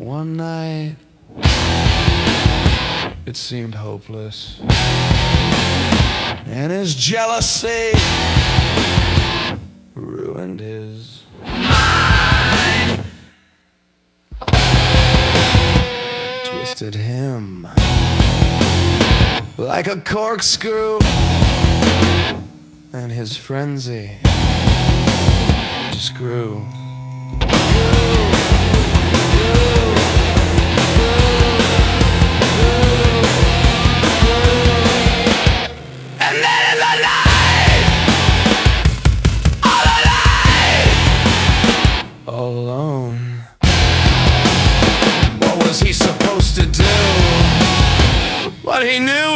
One night, it seemed hopeless, and his jealousy ruined his mind, twisted him like a corkscrew, and his frenzy just grew. And then in the night, all alone, what was he supposed to do? But he knew